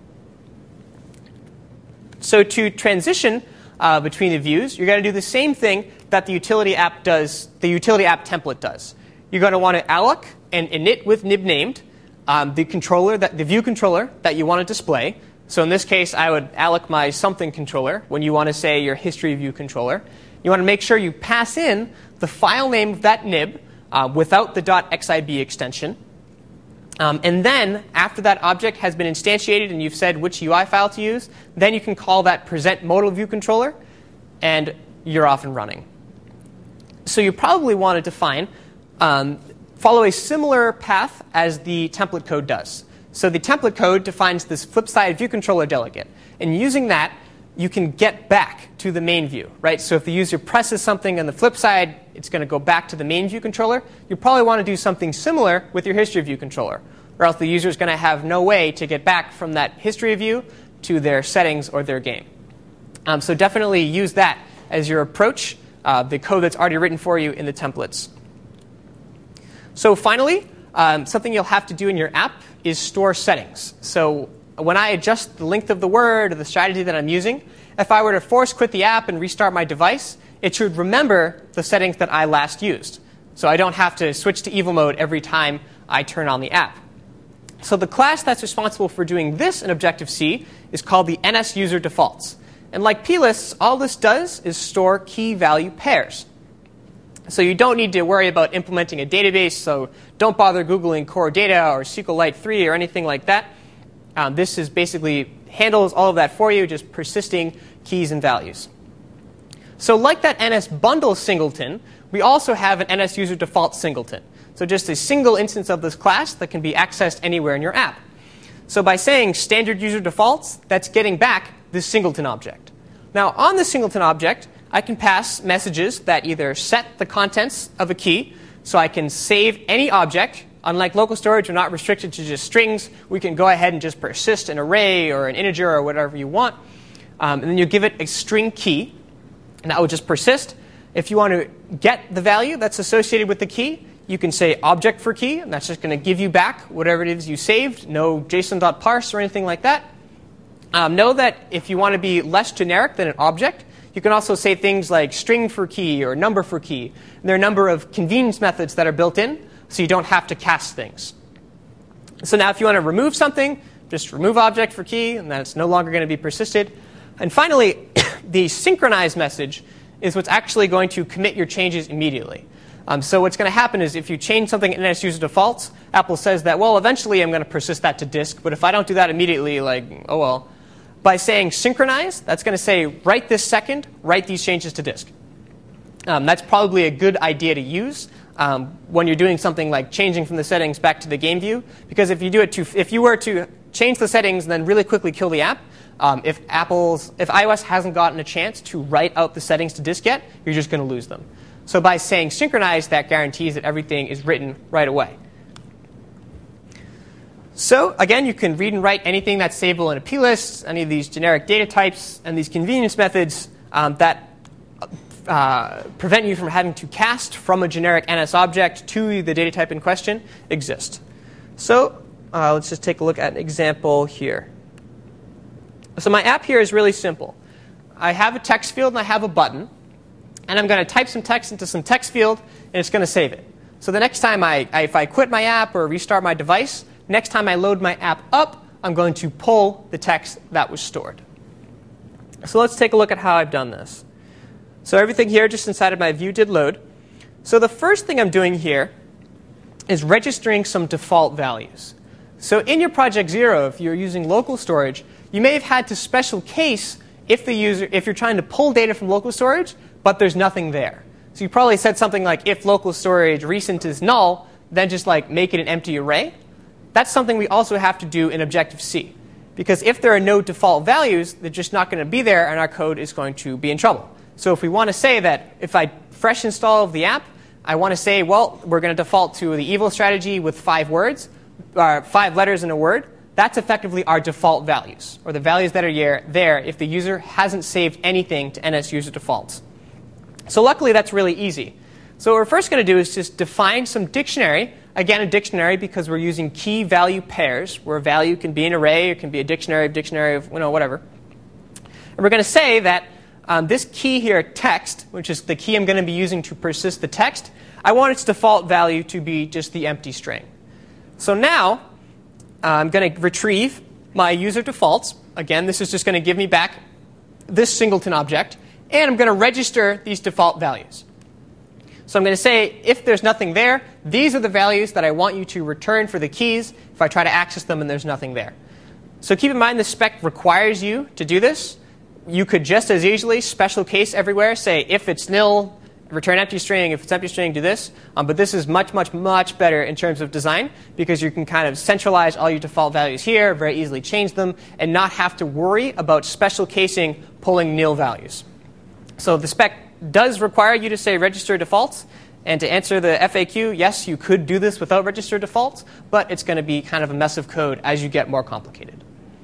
So to transition uh, between the views, you're going to do the same thing that the utility app does, the utility app template does. You're going to want to alloc and init with nib named um, the controller, that, the view controller that you want to display. So in this case, I would alloc my something controller when you want to say your history view controller. You want to make sure you pass in the file name of that nib uh, without the .xib extension. Um, and then, after that object has been instantiated and you've said which U I file to use, then you can call that present modal view controller, and you're off and running. So you probably want to define, um, follow a similar path as the template code does. So the template code defines this flip side view controller delegate. And using that, you can get back to the main view, right? So if the user presses something on the flip side, it's going to go back to the main view controller. You probably want to do something similar with your history view controller, or else the user is going to have no way to get back from that history view to their settings or their game. Um, so definitely use that as your approach, uh, the code that's already written for you in the templates. So finally, um, something you'll have to do in your app is store settings. So when I adjust the length of the word or the strategy that I'm using, if I were to force quit the app and restart my device, it should remember the settings that I last used. So I don't have to switch to evil mode every time I turn on the app. So the class that's responsible for doing this in Objective-C is called the NSUserDefaults. And likeplists, all this does is store key value pairs. So you don't need to worry about implementing a database, so don't bother Googling Core Data or SQLite three or anything like that. Um, this is basically handles all of that for you, just persisting keys and values. So like that NSBundle singleton, we also have an NSUserDefault singleton. So just a single instance of this class that can be accessed anywhere in your app. So by saying standard user defaults, that's getting back this singleton object. Now on the singleton object, I can pass messages that either set the contents of a key, so I can save any object. Unlike local storage, we're not restricted to just strings. We can go ahead and just persist an array or an integer or whatever you want. Um, and then you give it a string key, and that will just persist. If you want to get the value that's associated with the key, you can say object for key, and that's just going to give you back whatever it is you saved, no JSON.parse or anything like that. Um, know that if you want to be less generic than an object, you can also say things like string for key or number for key. And there are a number of convenience methods that are built in, so you don't have to cast things. So now if you want to remove something, just remove object for key, and that's no longer going to be persisted. And finally, the synchronize message is what's actually going to commit your changes immediately. Um, so what's going to happen is if you change something in N S user defaults, Apple says that, well, eventually I'm going to persist that to disk, but if I don't do that immediately, like, oh well. By saying synchronize, that's going to say right this second, write these changes to disk. Um, that's probably a good idea to use um, when you're doing something like changing from the settings back to the game view, because if you do it to, if you were to change the settings and then really quickly kill the app, um, if Apple's, if iOS hasn't gotten a chance to write out the settings to disk yet, you're just going to lose them. So by saying synchronize, that guarantees that everything is written right away. So again, you can read and write anything that's savable in a plist, any of these generic data types, and these convenience methods um, that uh, prevent you from having to cast from a generic N S object to the data type in question exist. So uh, let's just take a look at an example here. So my app here is really simple. I have a text field and I have a button, and I'm going to type some text into some text field, and it's going to save it. So the next time I, I, if I quit my app or restart my device, next time I load my app up, I'm going to pull the text that was stored. So let's take a look at how I've done this. So everything here just inside of my view did load. So the first thing I'm doing here is registering some default values. So in your Project Zero, if you're using local storage, you may have had to special case if the user, if you're trying to pull data from local storage, but there's nothing there. So you probably said something like if local storage recent is null, then just like make it an empty array. That's something we also have to do in Objective-C. Because if there are no default values, they're just not going to be there, and our code is going to be in trouble. So if we want to say that if I fresh install of the app, I want to say, well, we're going to default to the evil strategy with five words, uh, five letters in a word. That's effectively our default values, or the values that are there if the user hasn't saved anything to N S user defaults. So luckily, that's really easy. So what we're first going to do is just define some dictionary. Again, a dictionary because we're using key-value pairs, where a value can be an array, it can be a dictionary of dictionary of, you know, whatever. And we're going to say that um, this key here, text, which is the key I'm going to be using to persist the text, I want its default value to be just the empty string. So now uh, I'm going to retrieve my user defaults. Again, this is just going to give me back this singleton object, and I'm going to register these default values. So I'm going to say, if there's nothing there, these are the values that I want you to return for the keys if I try to access them and there's nothing there. So keep in mind the spec requires you to do this. You could just as easily special case everywhere, say if it's nil, return empty string, if it's empty string, do this. Um, but this is much, much, much better in terms of design because you can kind of centralize all your default values here, very easily change them, and not have to worry about special casing pulling nil values. So the spec does require you to say register defaults. And to answer the F A Q, yes, you could do this without register defaults, but it's going to be kind of a mess of code as you get more complicated.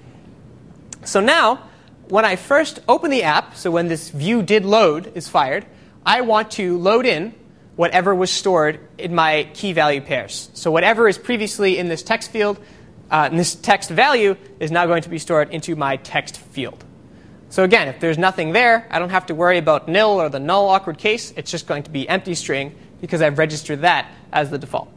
So now, when I first open the app, so when this view did load is fired, I want to load in whatever was stored in my key value pairs. So whatever is previously in this text field, uh, in this text value, is now going to be stored into my text field. So again, if there's nothing there, I don't have to worry about nil or the null awkward case. It's just going to be empty string because I've registered that as the default.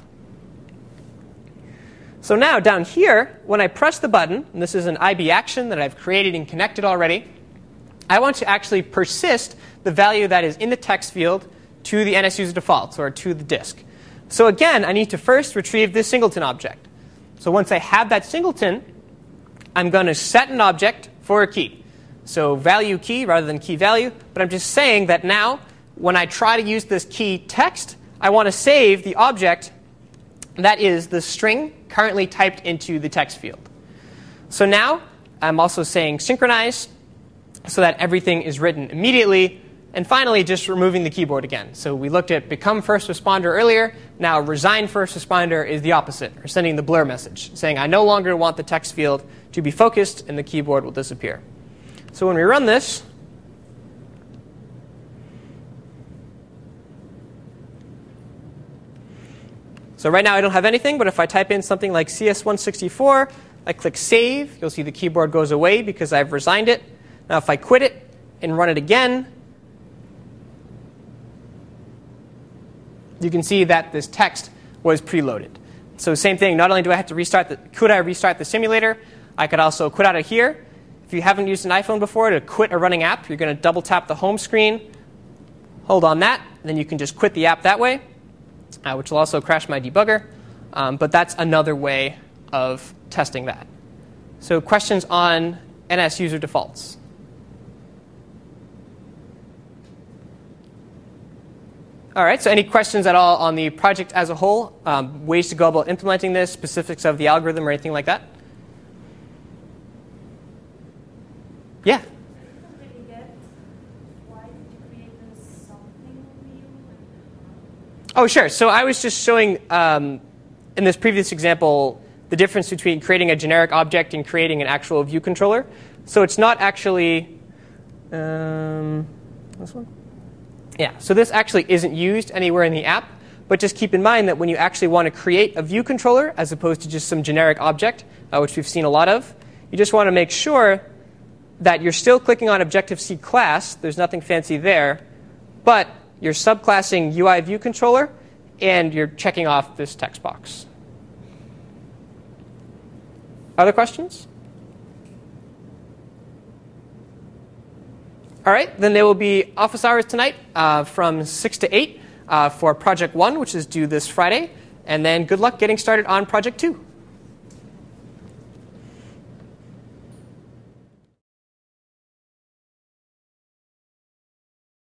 So now down here, when I press the button, and this is an I B action that I've created and connected already, I want to actually persist the value that is in the text field to the N S user defaults, or to the disk. So again, I need to first retrieve this singleton object. So once I have that singleton, I'm going to set an object for a key. So value key rather than key value, but I'm just saying that now when I try to use this key text, I want to save the object that is the string currently typed into the text field. So now I'm also saying synchronize so that everything is written immediately. And finally, just removing the keyboard again. So we looked at become first responder earlier. Now resign first responder is the opposite, or sending the blur message, saying I no longer want the text field to be focused and the keyboard will disappear. So when we run this, So right now I don't have anything, but if I type in something like C S one sixty-four, I click Save, you'll see the keyboard goes away because I've resigned it. Now if I quit it and run it again, you can see that this text was preloaded. So same thing, not only do I have to restart the, could I restart the simulator, I could also quit out of here. If you haven't used an iPhone before, to quit a running app, you're going to double tap the home screen, hold on that, and then you can just quit the app that way, uh, which will also crash my debugger. Um, but that's another way of testing that. So questions on N S user defaults? All right, so any questions at all on the project as a whole? Um, ways to go about implementing this, specifics of the algorithm or anything like that? Yeah? Oh, sure. So I was just showing, um, in this previous example, the difference between creating a generic object and creating an actual view controller. So it's not actually, um, this one? Yeah, so this actually isn't used anywhere in the app, but just keep in mind that when you actually want to create a view controller, as opposed to just some generic object, uh, which we've seen a lot of, you just want to make sure that you're still clicking on Objective-C class, there's nothing fancy there, but you're subclassing U I view controller, and you're checking off this text box. Other questions? All right, then there will be office hours tonight uh, from six to eight uh, for Project one, which is due this Friday. And then good luck getting started on Project two.